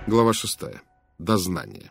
Глава 6. Дознание.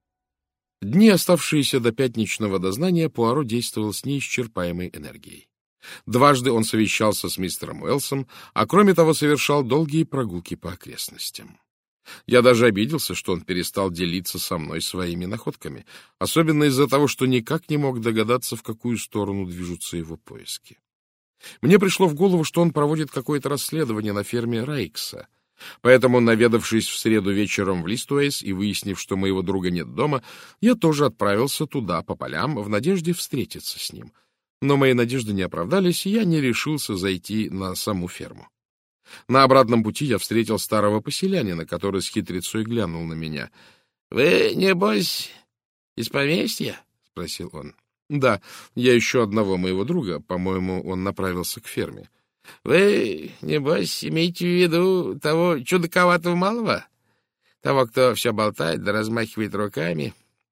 Дни, оставшиеся до пятничного дознания, Пуаро действовал с неисчерпаемой энергией. Дважды он совещался с мистером Уэллсом, а кроме того совершал долгие прогулки по окрестностям. Я даже обиделся, что он перестал делиться со мной своими находками, особенно из-за того, что никак не мог догадаться, в какую сторону движутся его поиски. Мне пришло в голову, что он проводит какое-то расследование на ферме Райкса. Поэтому, наведавшись в среду вечером в Листвейс и выяснив, что моего друга нет дома, я тоже отправился туда, по полям, в надежде встретиться с ним. Но мои надежды не оправдались, и я не решился зайти на саму ферму. На обратном пути я встретил старого поселянина, который с хитрецой глянул на меня. — Вы, небось, из поместья? — спросил он. — Да, я ищу одного моего друга, по-моему, он направился к ферме. — Вы, небось, имеете в виду того чудаковатого малого? Того, кто все болтает да размахивает руками?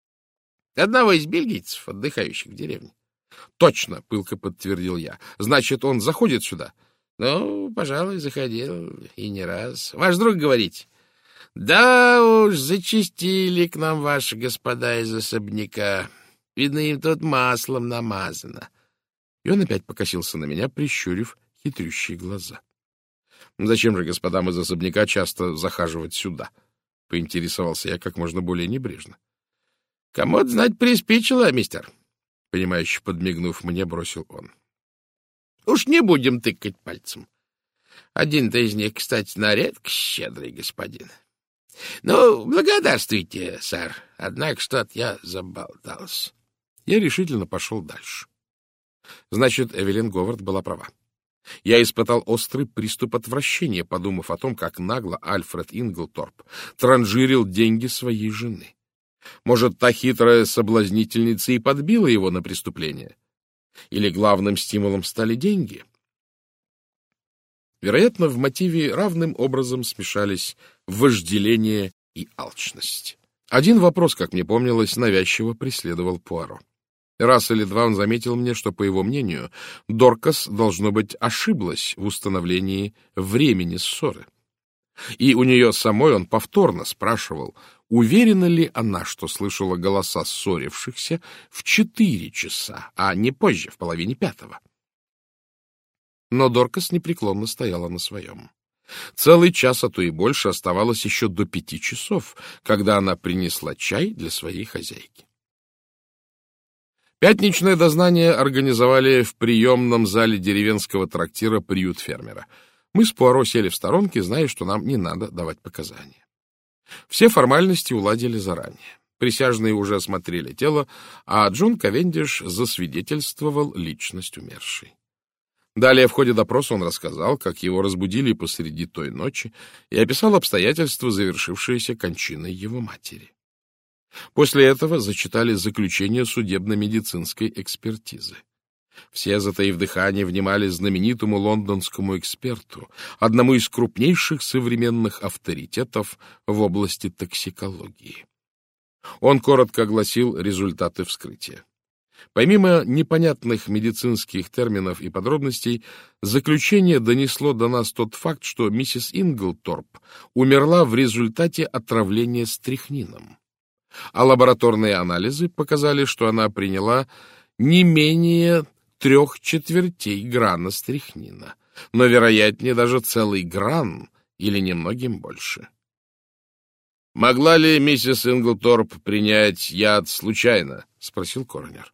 Одного из бельгийцев, отдыхающих в деревне. — Точно, — пылко подтвердил я. — Значит, он заходит сюда? — Ну, пожалуй, заходил и не раз. Ваш друг, говорите? — Да уж, зачастили к нам ваши господа из особняка. Видно, им тут маслом намазано. И он опять покосился на меня, прищурив хитрющие глаза. — Зачем же господам из особняка часто захаживать сюда? — поинтересовался я как можно более небрежно. — Кому-то знать приспичило, мистер. Понимающе подмигнув мне, бросил он. — Уж не будем тыкать пальцем. Один-то из них, кстати, на редкость щедрый господин. Ну, благодарствуйте, сэр. Однако что-то я заболтался. Я решительно пошел дальше. Значит, Эвелин Говард была права. Я испытал острый приступ отвращения, подумав о том, как нагло Альфред Инглторп транжирил деньги своей жены. Может, та хитрая соблазнительница и подбила его на преступление? Или главным стимулом стали деньги? Вероятно, в мотиве равным образом смешались вожделение и алчность. Один вопрос, как мне помнилось, навязчиво преследовал Пуаро. Раз или два он заметил мне, что, по его мнению, Доркас, должно быть, ошиблась в установлении времени ссоры. И у нее самой он повторно спрашивал, уверена ли она, что слышала голоса ссорившихся в 4 часа, а не позже, в 4:30. Но Доркас непреклонно стояла на своем. Целый час, а то и больше, оставалось еще до 5 часов, когда она принесла чай для своей хозяйки. Пятничное дознание организовали в приемном зале деревенского трактира «Приют фермера». Мы с Пуаро сели в сторонке, зная, что нам не надо давать показания. Все формальности уладили заранее. Присяжные уже осмотрели тело, а Джон Кавендиш засвидетельствовал личность умершей. Далее в ходе допроса он рассказал, как его разбудили посреди той ночи, и описал обстоятельства, завершившиеся кончиной его матери. После этого зачитали заключение судебно-медицинской экспертизы. Все, затаив дыхание, внимали знаменитому лондонскому эксперту, одному из крупнейших современных авторитетов в области токсикологии. Он коротко огласил результаты вскрытия. Помимо непонятных медицинских терминов и подробностей, заключение донесло до нас тот факт, что миссис Инглторп умерла в результате отравления стрихнином. А лабораторные анализы показали, что она приняла не менее 3/4 грана стрихнина, но, вероятнее, даже целый гран или немногим больше. — Могла ли миссис Инглторп принять яд случайно? — спросил коронер.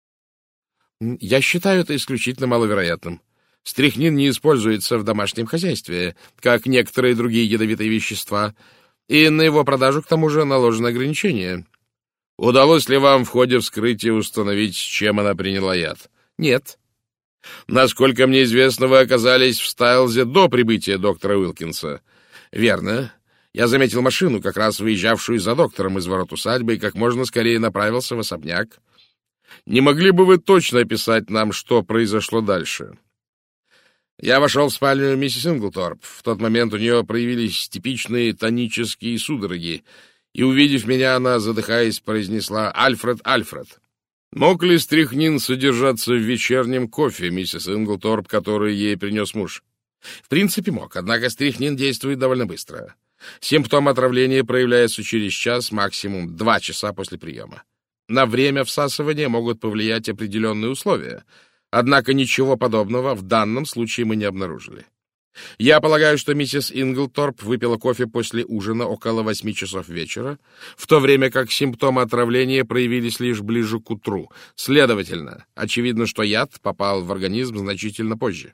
— Я считаю это исключительно маловероятным. Стрихнин не используется в домашнем хозяйстве, как некоторые другие ядовитые вещества, и на его продажу, к тому же, наложено ограничение. Удалось ли вам в ходе вскрытия установить, с чем она приняла яд? Нет. Насколько мне известно, вы оказались в Стайлзе до прибытия доктора Уилкинса. Верно. Я заметил машину, как раз выезжавшую за доктором из ворот усадьбы, и как можно скорее направился в особняк. Не могли бы вы точно описать нам, что произошло дальше? Я вошел в спальню миссис Инглторп. В тот момент у нее проявились типичные тонические судороги, и, увидев меня, она, задыхаясь, произнесла «Альфред, Альфред». Мог ли стрихнин содержаться в вечернем кофе, миссис Инглторп, который ей принес муж? В принципе, мог, однако стрихнин действует довольно быстро. Симптом отравления проявляется через час, максимум 2 часа после приема. На время всасывания могут повлиять определенные условия, однако ничего подобного в данном случае мы не обнаружили. Я полагаю, что миссис Инглторп выпила кофе после ужина около 8 часов вечера, в то время как симптомы отравления проявились лишь ближе к утру. Следовательно, очевидно, что яд попал в организм значительно позже.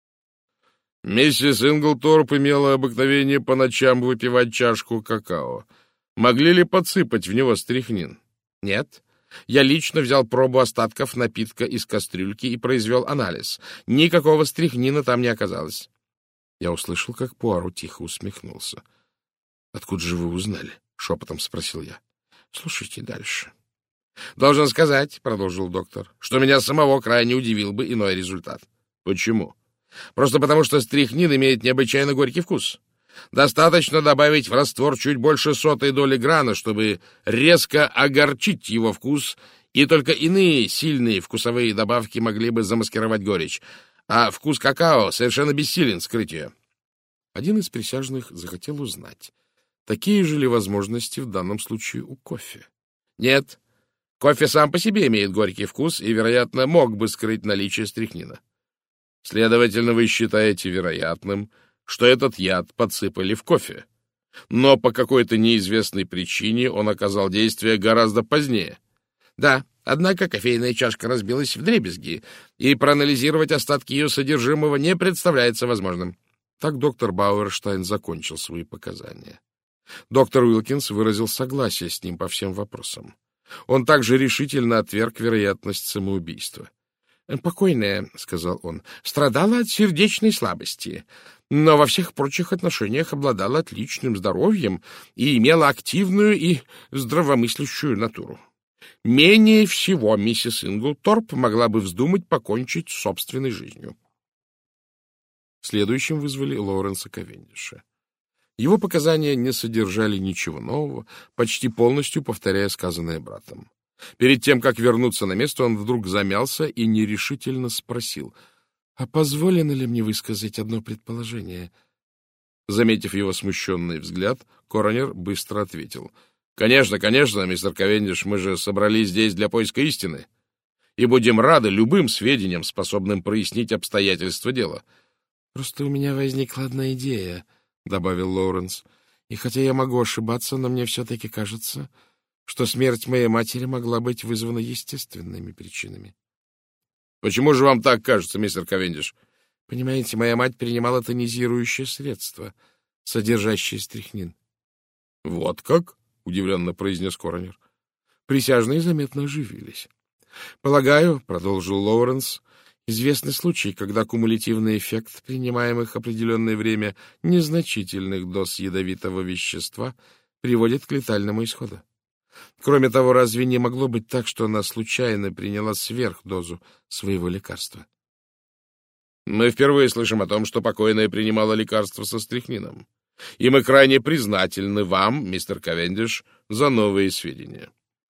Миссис Инглторп имела обыкновение по ночам выпивать чашку какао. Могли ли подсыпать в него стрихнин? Нет. Я лично взял пробу остатков напитка из кастрюльки и произвел анализ. Никакого стрихнина там не оказалось. Я услышал, как Пуаро тихо усмехнулся. — Откуда же вы узнали? — шепотом спросил я. — Слушайте дальше. — Должен сказать, — продолжил доктор, — что меня самого крайне удивил бы иной результат. — Почему? — Просто потому, что стрихнин имеет необычайно горький вкус. Достаточно добавить в раствор чуть больше 1/100 доли грана, чтобы резко огорчить его вкус, и только иные сильные вкусовые добавки могли бы замаскировать горечь. А вкус какао совершенно бессилен скрыть ее. Один из присяжных захотел узнать, такие же ли возможности в данном случае у кофе. Нет, кофе сам по себе имеет горький вкус и, вероятно, мог бы скрыть наличие стрихнина. Следовательно, вы считаете вероятным, что этот яд подсыпали в кофе, но по какой-то неизвестной причине он оказал действие гораздо позднее. Да, однако кофейная чашка разбилась вдребезги, и проанализировать остатки ее содержимого не представляется возможным. Так доктор Бауэрштайн закончил свои показания. Доктор Уилкинс выразил согласие с ним по всем вопросам. Он также решительно отверг вероятность самоубийства. «Покойная, — сказал он, — страдала от сердечной слабости, но во всех прочих отношениях обладала отличным здоровьем и имела активную и здравомыслящую натуру. Менее всего миссис Инглторп могла бы вздумать покончить с собственной жизнью». Следующим вызвали Лоуренса Кавендиша. Его показания не содержали ничего нового, почти полностью повторяя сказанное братом. Перед тем, как вернуться на место, он вдруг замялся и нерешительно спросил: «А позволено ли мне высказать одно предположение?» Заметив его смущенный взгляд, коронер быстро ответил: «Конечно, конечно, мистер Кавендиш, мы же собрались здесь для поиска истины и будем рады любым сведениям, способным прояснить обстоятельства дела». «Просто у меня возникла одна идея», — добавил Лоуренс, «и хотя я могу ошибаться, но мне все-таки кажется, что смерть моей матери могла быть вызвана естественными причинами». «Почему же вам так кажется, мистер Кавендиш?» «Понимаете, моя мать принимала тонизирующее средство, содержащее стрихнин». «Вот как?» — удивленно произнес коронер. Присяжные заметно оживились. «Полагаю, — продолжил Лоуренс, — известны случаи, когда кумулятивный эффект принимаемых определенное время незначительных доз ядовитого вещества приводит к летальному исходу. Кроме того, разве не могло быть так, что она случайно приняла сверхдозу своего лекарства?» «Мы впервые слышим о том, что покойная принимала лекарство со стрихнином, и мы крайне признательны вам, мистер Кавендиш, за новые сведения».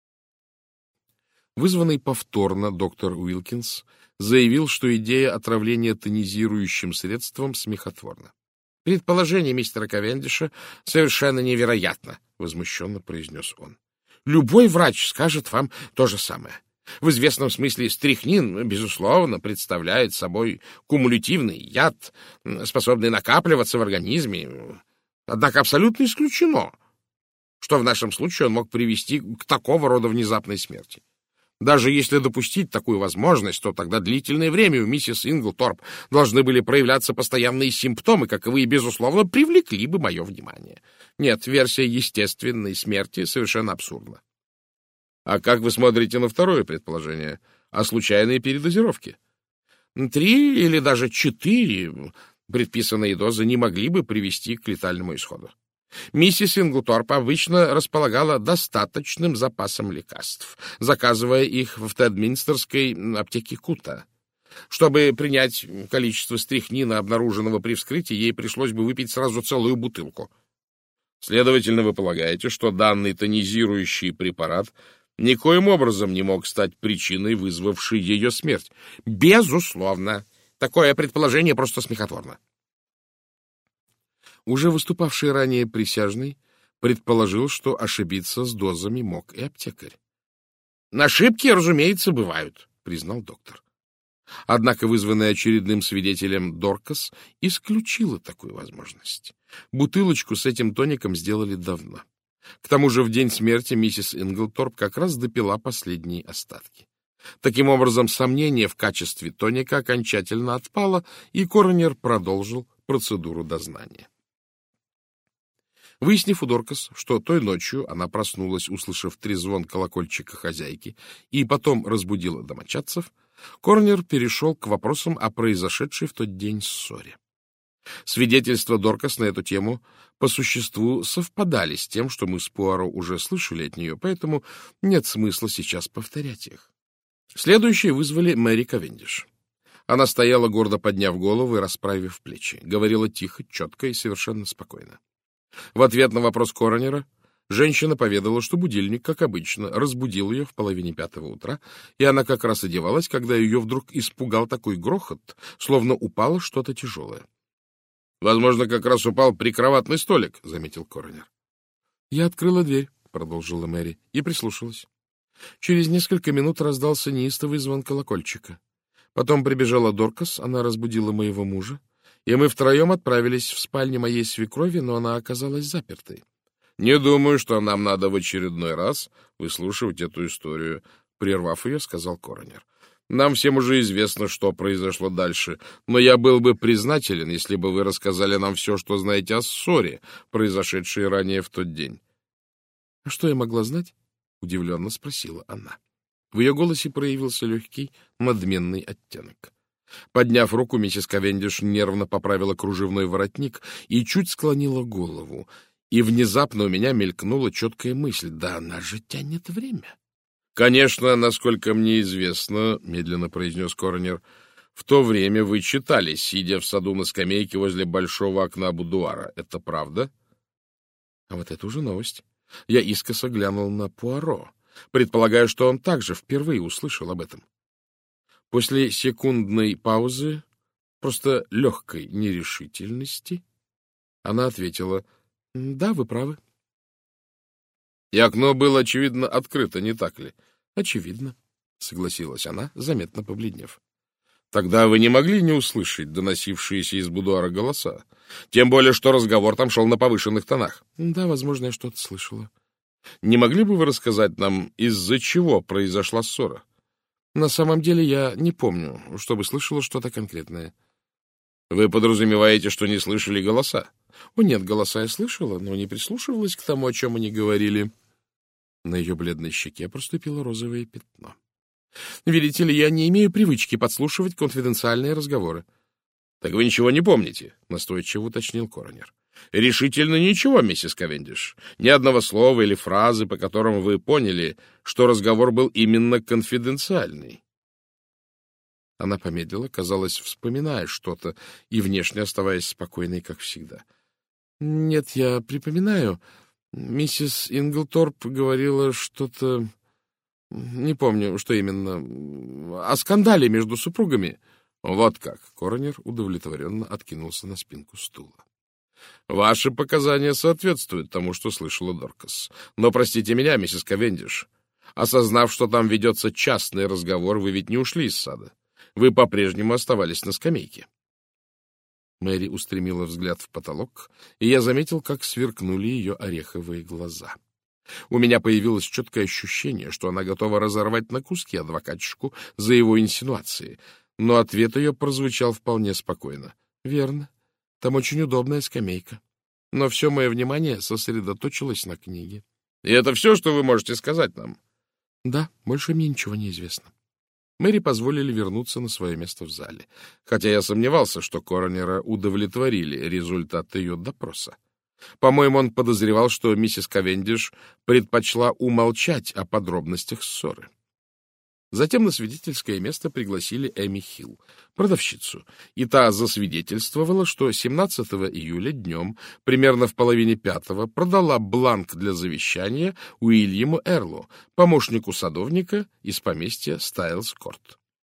Вызванный повторно доктор Уилкинс заявил, что идея отравления тонизирующим средством смехотворна. «Предположение мистера Кавендиша совершенно невероятно», — возмущенно произнес он. «Любой врач скажет вам то же самое. В известном смысле стрихнин, безусловно, представляет собой кумулятивный яд, способный накапливаться в организме. Однако абсолютно исключено, что в нашем случае он мог привести к такого рода внезапной смерти. Даже если допустить такую возможность, то тогда длительное время у миссис Инглторп должны были проявляться постоянные симптомы, каковые, безусловно, привлекли бы мое внимание. Нет, версия естественной смерти совершенно абсурдна». «А как вы смотрите на второе предположение, о случайной передозировке?» 3 или даже 4 предписанные дозы не могли бы привести к летальному исходу. Миссис Инглторп обычно располагала достаточным запасом лекарств, заказывая их в Тедминстерской аптеке Кута. Чтобы принять количество стрихнина, обнаруженного при вскрытии, ей пришлось бы выпить сразу целую бутылку. Следовательно, вы полагаете, что данный тонизирующий препарат никоим образом не мог стать причиной, вызвавшей ее смерть? Безусловно. Такое предположение просто смехотворно. Уже выступавший ранее присяжный предположил, что ошибиться с дозами мог и аптекарь. «Ошибки, разумеется, бывают», — признал доктор. Однако вызванный очередным свидетелем Доркас исключила такую возможность. Бутылочку с этим тоником сделали давно. К тому же в день смерти миссис Инглторп как раз допила последние остатки. Таким образом, сомнение в качестве тоника окончательно отпало, и коронер продолжил процедуру дознания. Выяснив у Доркас, что той ночью она проснулась, услышав трезвон колокольчика хозяйки, и потом разбудила домочадцев, коронер перешел к вопросам о произошедшей в тот день ссоре. Свидетельства Доркас на эту тему по существу совпадали с тем, что мы с Пуаро уже слышали от нее, поэтому нет смысла сейчас повторять их. Следующие вызвали Мэри Кавендиш. Она стояла, гордо подняв голову и расправив плечи, говорила тихо, четко и совершенно спокойно. В ответ на вопрос коронера женщина поведала, что будильник, как обычно, разбудил ее в 4:30 утра, и она как раз одевалась, когда ее вдруг испугал такой грохот, словно упало что-то тяжелое. — Возможно, как раз упал прикроватный столик, — заметил коронер. — Я открыла дверь, — продолжила Мэри, и прислушалась. Через несколько минут раздался неистовый звон колокольчика. Потом прибежала Доркас, она разбудила моего мужа, и мы втроем отправились в спальню моей свекрови, но она оказалась запертой. — Не думаю, что нам надо в очередной раз выслушивать эту историю, — прервав ее, сказал коронер. — Нам всем уже известно, что произошло дальше, но я был бы признателен, если бы вы рассказали нам все, что знаете о ссоре, произошедшей ранее в тот день. — А что я могла знать? — удивленно спросила она. В ее голосе проявился легкий, надменный оттенок. Подняв руку, миссис Кавендиш нервно поправила кружевной воротник и чуть склонила голову. И внезапно у меня мелькнула четкая мысль: да она же тянет время. — Конечно, насколько мне известно, — медленно произнес коронер, — в то время вы читали, сидя в саду на скамейке возле большого окна будуара. Это правда? А вот это уже новость. Я искоса глянул на Пуаро, предполагая, что он также впервые услышал об этом. После секундной паузы, просто легкой нерешительности, она ответила: — Да, вы правы. — И окно было, очевидно, открыто, не так ли? — Очевидно, — согласилась она, заметно побледнев. — Тогда вы не могли не услышать доносившиеся из будуара голоса, тем более, что разговор там шел на повышенных тонах. — Да, возможно, я что-то слышала. — Не могли бы вы рассказать нам, из-за чего произошла ссора? — На самом деле я не помню, чтобы слышала что-то конкретное. — Вы подразумеваете, что не слышали голоса? — О, нет, голоса я слышала, но не прислушивалась к тому, о чем они говорили. На ее бледной щеке проступило розовое пятно. — Видите ли, я не имею привычки подслушивать конфиденциальные разговоры. — Так вы ничего не помните? — настойчиво уточнил коронер. — Решительно ничего, миссис Кавендиш. Ни одного слова или фразы, по которым вы поняли, что разговор был именно конфиденциальный. Она помедлила, казалось, вспоминая что-то и внешне оставаясь спокойной, как всегда. — Нет, я припоминаю. Миссис Инглторп говорила что-то... Не помню, что именно. О скандале между супругами. — Вот как! — коронер удовлетворенно откинулся на спинку стула. — Ваши показания соответствуют тому, что слышала Доркас. Но, простите меня, миссис Кавендиш, осознав, что там ведется частный разговор, вы ведь не ушли из сада. Вы по-прежнему оставались на скамейке. Мэри устремила взгляд в потолок, и я заметил, как сверкнули ее ореховые глаза. У меня появилось четкое ощущение, что она готова разорвать на куски адвокатчику за его инсинуации, но ответ ее прозвучал вполне спокойно. — Верно. Там очень удобная скамейка. Но все мое внимание сосредоточилось на книге. — И это все, что вы можете сказать нам? — Да, больше мне ничего не известно. Мэри позволили вернуться на свое место в зале, хотя я сомневался, что коронера удовлетворили результаты ее допроса. По-моему, он подозревал, что миссис Кавендиш предпочла умолчать о подробностях ссоры. Затем на свидетельское место пригласили Эми Хилл, продавщицу, и та засвидетельствовала, что 17 июля днем, примерно в 4:30, продала бланк для завещания Уильяму Эрлу, помощнику садовника из поместья Стайлс-Корт.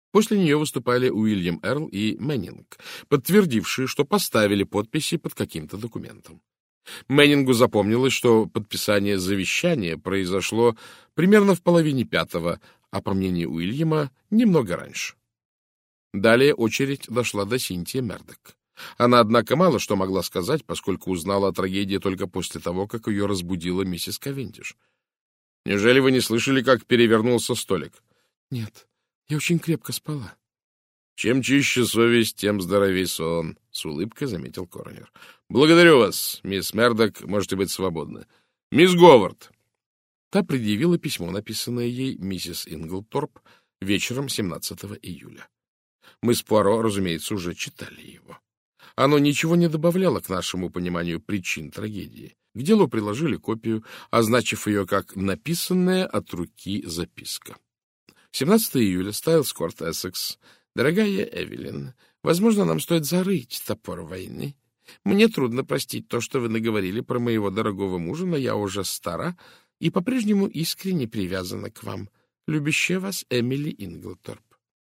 После нее выступали Уильям Эрл и Мэннинг, подтвердившие, что поставили подписи под каким-то документом. Мэннингу запомнилось, что подписание завещания произошло примерно в половине пятого, а, по мнению Уильяма, немного раньше. Далее очередь дошла до Синтии Мердок. Она, однако, мало что могла сказать, поскольку узнала о трагедии только после того, как ее разбудила миссис Кавендиш. «Неужели вы не слышали, как перевернулся столик?» «Нет, я очень крепко спала». «Чем чище совесть, тем здоровей сон», — с улыбкой заметил коронер. «Благодарю вас, мисс Мердок, можете быть свободны. Мисс Говард». Та предъявила письмо, написанное ей миссис Инглторп вечером 17 июля. Мы с Пуаро, разумеется, уже читали его. Оно ничего не добавляло к нашему пониманию причин трагедии. К делу приложили копию, означив ее как написанная от руки записка. 17 июля, Стайлс-Корт, Эссекс. Дорогая Эвелин, возможно, нам стоит зарыть топор войны. Мне трудно простить то, что вы наговорили про моего дорогого мужа, но я уже стара и по-прежнему искренне привязана к вам. Любящая вас Эмили Инглторп.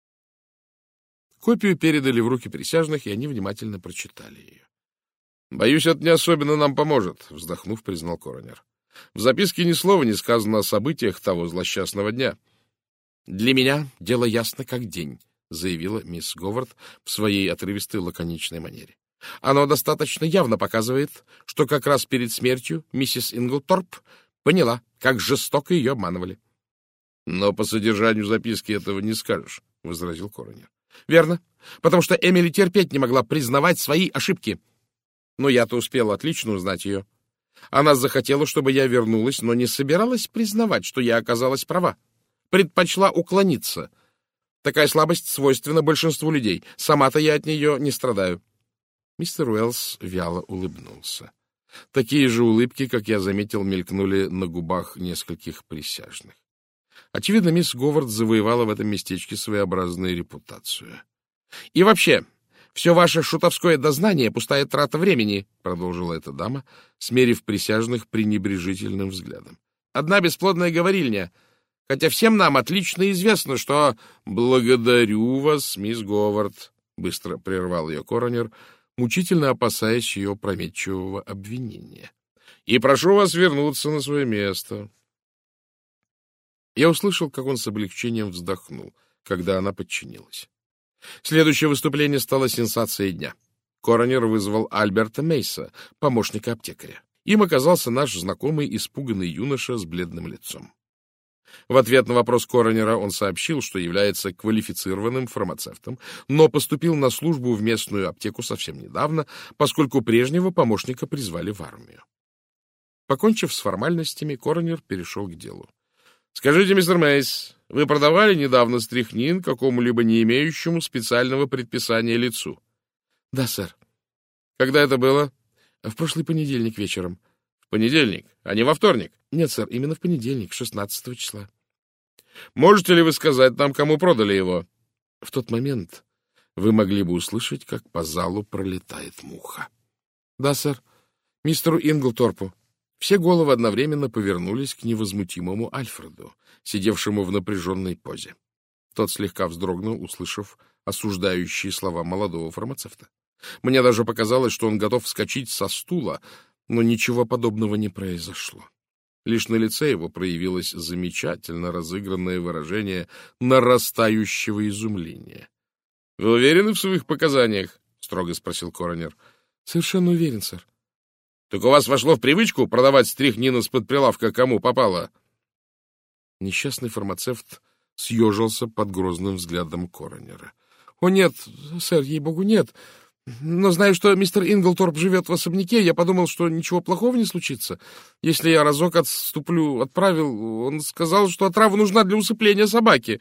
Копию передали в руки присяжных, и они внимательно прочитали ее. «Боюсь, это не особенно нам поможет», — вздохнув, признал коронер. «В записке ни слова не сказано о событиях того злосчастного дня». «Для меня дело ясно как день», — заявила мисс Говард в своей отрывистой лаконичной манере. «Оно достаточно явно показывает, что как раз перед смертью миссис Инглторп поняла, как жестоко ее обманывали». «Но по содержанию записки этого не скажешь», — возразил коронер. «Верно, потому что Эмили терпеть не могла признавать свои ошибки. Но я-то успел отлично узнать ее. Она захотела, чтобы я вернулась, но не собиралась признавать, что я оказалась права. Предпочла уклониться. Такая слабость свойственна большинству людей. Сама-то я от нее не страдаю». Мистер Уэллс вяло улыбнулся. Такие же улыбки, как я заметил, мелькнули на губах нескольких присяжных. Очевидно, мисс Говард завоевала в этом местечке своеобразную репутацию. «И вообще, все ваше шутовское дознание — пустая трата времени», — продолжила эта дама, смерив присяжных пренебрежительным взглядом. «Одна бесплодная говорильня, хотя всем нам отлично известно, что...» «Благодарю вас, мисс Говард», — быстро прервал ее коронер, мучительно опасаясь ее опрометчивого обвинения. «И прошу вас вернуться на свое место». Я услышал, как он с облегчением вздохнул, когда она подчинилась. Следующее выступление стало сенсацией дня. Коронер вызвал Альберта Мейса, помощника аптекаря. Им оказался наш знакомый испуганный юноша с бледным лицом. В ответ на вопрос коронера он сообщил, что является квалифицированным фармацевтом, но поступил на службу в местную аптеку совсем недавно, поскольку прежнего помощника призвали в армию. Покончив с формальностями, коронер перешел к делу. «Скажите, мистер Мейс, вы продавали недавно стрихнин какому-либо не имеющему специального предписания лицу?» «Да, сэр». «Когда это было?» «В прошлый понедельник вечером». «В понедельник, а не во вторник?» «Нет, сэр, именно в понедельник, 16 числа». «Можете ли вы сказать нам, кому продали его?» В тот момент вы могли бы услышать, как по залу пролетает муха. «Да, сэр, мистеру Инглторпу». Все головы одновременно повернулись к невозмутимому Альфреду, сидевшему в напряженной позе. Тот слегка вздрогнул, услышав осуждающие слова молодого фармацевта. Мне даже показалось, что он готов вскочить со стула, но ничего подобного не произошло. Лишь на лице его проявилось замечательно разыгранное выражение нарастающего изумления. — Вы уверены в своих показаниях? — строго спросил коронер. — Совершенно уверен, сэр. — Так у вас вошло в привычку продавать стрихнин из-под прилавка кому попало? Несчастный фармацевт съежился под грозным взглядом коронера. — О, нет, сэр, ей-богу, нет. Но знаю, что мистер Инглторп живет в особняке, я подумал, что ничего плохого не случится. Если я разок отступлю от правил, он сказал, что отрава нужна для усыпления собаки.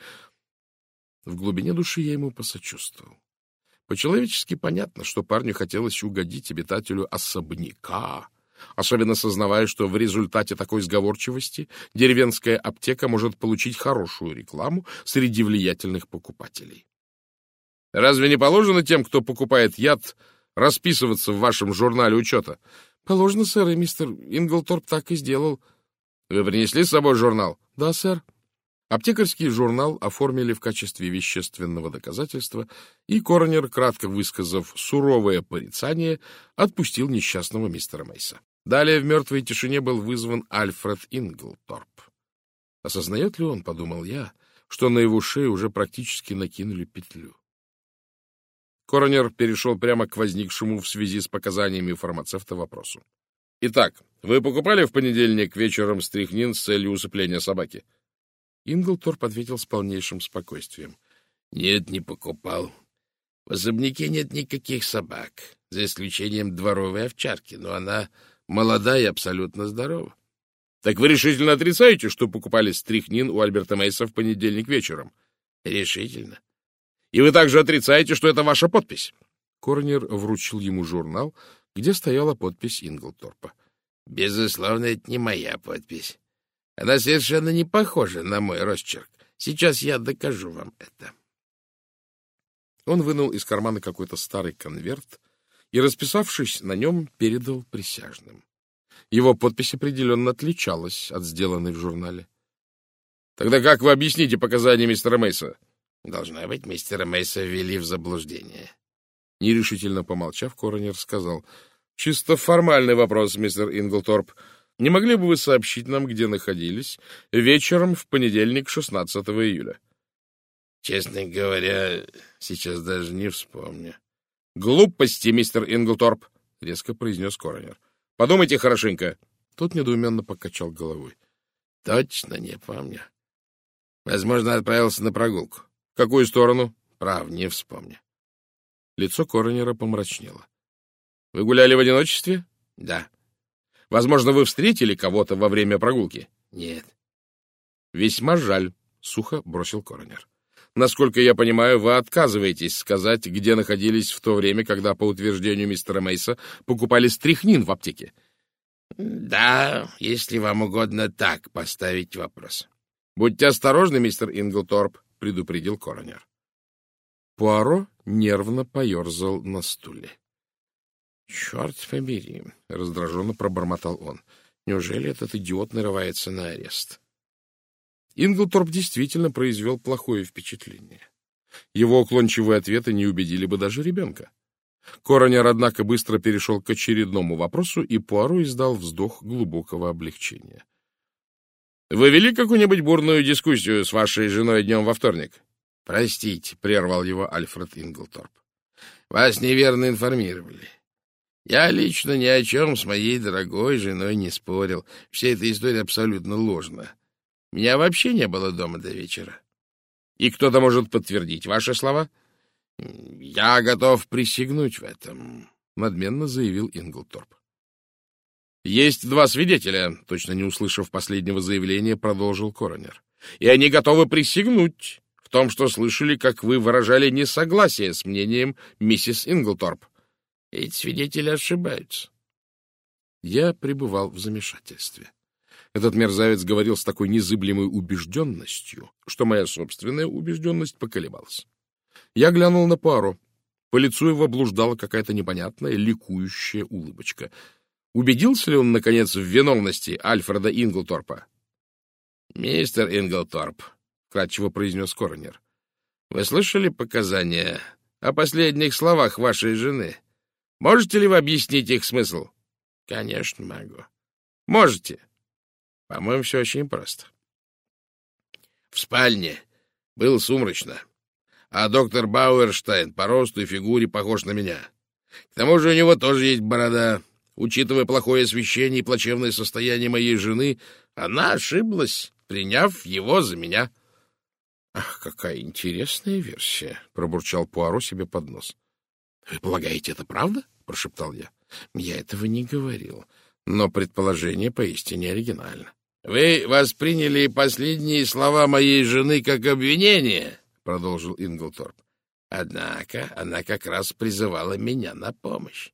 В глубине души я ему посочувствовал. По-человечески понятно, что парню хотелось угодить обитателю особняка, особенно сознавая, что в результате такой сговорчивости деревенская аптека может получить хорошую рекламу среди влиятельных покупателей. Разве не положено тем, кто покупает яд, расписываться в вашем журнале учета? — Положено, сэр, и мистер Инглторп так и сделал. — Вы принесли с собой журнал? — Да, сэр. Аптекарский журнал оформили в качестве вещественного доказательства, и коронер, кратко высказав суровое порицание, отпустил несчастного мистера Мейса. Далее в мертвой тишине был вызван Альфред Инглторп. Осознает ли он, подумал я, что на его шею уже практически накинули петлю? Коронер перешел прямо к возникшему в связи с показаниями фармацевта вопросу. «Итак, вы покупали в понедельник вечером стрихнин с целью усыпления собаки?» Инглторп ответил с полнейшим спокойствием. «Нет, не покупал. В особняке нет никаких собак, за исключением дворовой овчарки, но она молода и абсолютно здорова». «Так вы решительно отрицаете, что покупали стрихнин у Альберта Мейса в понедельник вечером?» «Решительно». «И вы также отрицаете, что это ваша подпись?» Коронер вручил ему журнал, где стояла подпись Инглторпа. «Безусловно, это не моя подпись. Она совершенно не похожа на мой росчерк. Сейчас я докажу вам это». Он вынул из кармана какой-то старый конверт и, расписавшись на нем, передал присяжным. Его подпись определенно отличалась от сделанной в журнале. «Тогда как вы объясните показания мистера Мейса?» «Должна быть, мистера Мейса ввели в заблуждение». Нерешительно помолчав, коронер сказал: «Чисто формальный вопрос, мистер Инглторп. Не могли бы вы сообщить нам, где находились вечером в понедельник, 16 июля?» «Честно говоря, сейчас даже не вспомню». «Глупости, мистер Инглторп», — резко произнес коронер. «Подумайте хорошенько». Тот недоуменно покачал головой. «Точно не помню. Возможно, отправился на прогулку». «В какую сторону?» «Прав, не вспомню». Лицо коронера помрачнело. «Вы гуляли в одиночестве?» «Да». «Возможно, вы встретили кого-то во время прогулки?» «Нет». «Весьма жаль», — сухо бросил коронер. «Насколько я понимаю, вы отказываетесь сказать, где находились в то время, когда, по утверждению мистера Мейса, покупали стрихнин в аптеке?» «Да, если вам угодно так поставить вопрос». «Будьте осторожны, мистер Инглторп», — предупредил коронер. Пуаро нервно поерзал на стуле. «Черт побери!» — раздраженно пробормотал он. «Неужели этот идиот нарывается на арест?» Инглторп действительно произвел плохое впечатление. Его уклончивые ответы не убедили бы даже ребенка. Коронер, однако, быстро перешел к очередному вопросу, и Пуаро издал вздох глубокого облегчения. «Вы вели какую-нибудь бурную дискуссию с вашей женой днем во вторник?» «Простите», — прервал его Альфред Инглторп. «Вас неверно информировали. Я лично ни о чем с моей дорогой женой не спорил. Вся эта история абсолютно ложна. Меня вообще не было дома до вечера». «И кто-то может подтвердить ваши слова?» «Я готов присягнуть в этом», — надменно заявил Инглторп. «Есть два свидетеля», — точно не услышав последнего заявления, продолжил коронер. «И они готовы присягнуть в том, что слышали, как вы выражали несогласие с мнением миссис Инглторп. Эти свидетели ошибаются». Я пребывал в замешательстве. Этот мерзавец говорил с такой незыблемой убежденностью, что моя собственная убежденность поколебалась. Я глянул на Пуаро. По лицу его блуждала какая-то непонятная, ликующая улыбочка. Убедился ли он, наконец, в виновности Альфреда Инглторпа? «Мистер Инглторп», — вкратчиво произнес коронер, — «вы слышали показания о последних словах вашей жены? Можете ли вы объяснить их смысл?» «Конечно, могу». «Можете?» «По-моему, все очень просто. В спальне было сумрачно, а доктор Бауэрштайн по росту и фигуре похож на меня. К тому же у него тоже есть борода. Учитывая плохое освещение и плачевное состояние моей жены, она ошиблась, приняв его за меня». «Ах, какая интересная версия!» — пробурчал Пуаро себе под нос. «Вы полагаете, это правда?» — прошептал я. «Я этого не говорил, но предположение поистине оригинально». «Вы восприняли последние слова моей жены как обвинение», — продолжил Инглторп. «Однако она как раз призывала меня на помощь».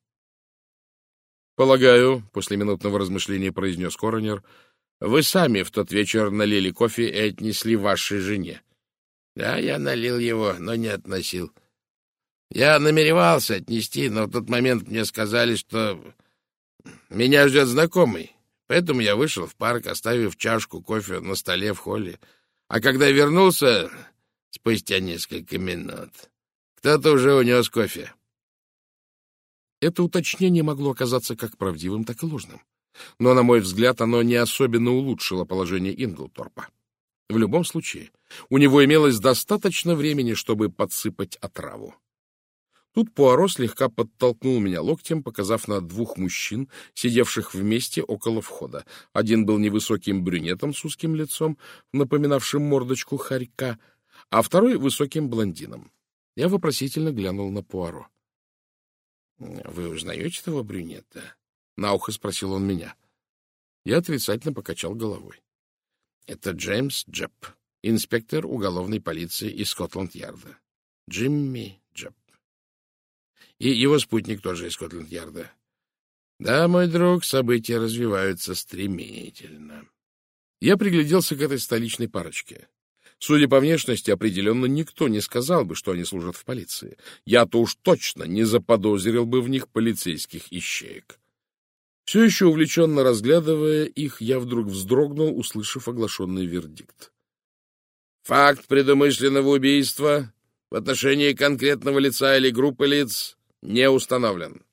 «Полагаю», — после минутного размышления произнес коронер, — «вы сами в тот вечер налили кофе и отнесли вашей жене». «Да, я налил его, но не относил. Я намеревался отнести, но в тот момент мне сказали, что меня ждет знакомый. Поэтому я вышел в парк, оставив чашку кофе на столе в холле. А когда вернулся, спустя несколько минут, кто-то уже унес кофе. Это уточнение могло оказаться как правдивым, так и ложным. Но, на мой взгляд, оно не особенно улучшило положение Инглторпа. В любом случае, у него имелось достаточно времени, чтобы подсыпать отраву. Тут Пуаро слегка подтолкнул меня локтем, показав на двух мужчин, сидевших вместе около входа. Один был невысоким брюнетом с узким лицом, напоминавшим мордочку хорька, а второй — высоким блондином. Я вопросительно глянул на Пуаро. — Вы узнаете того брюнета? — на ухо спросил он меня. Я отрицательно покачал головой. — Это Джеймс Джеб, инспектор уголовной полиции из Скотланд-Ярда. Джимми Джеб. И его спутник тоже из Скотланд-Ярда. Да, мой друг, события развиваются стремительно. Я пригляделся к этой столичной парочке. Судя по внешности, определенно никто не сказал бы, что они служат в полиции. Я-то уж точно не заподозрил бы в них полицейских ищеек. Все еще увлеченно разглядывая их, я вдруг вздрогнул, услышав оглашенный вердикт. Факт предумышленного убийства в отношении конкретного лица или группы лиц не установлен.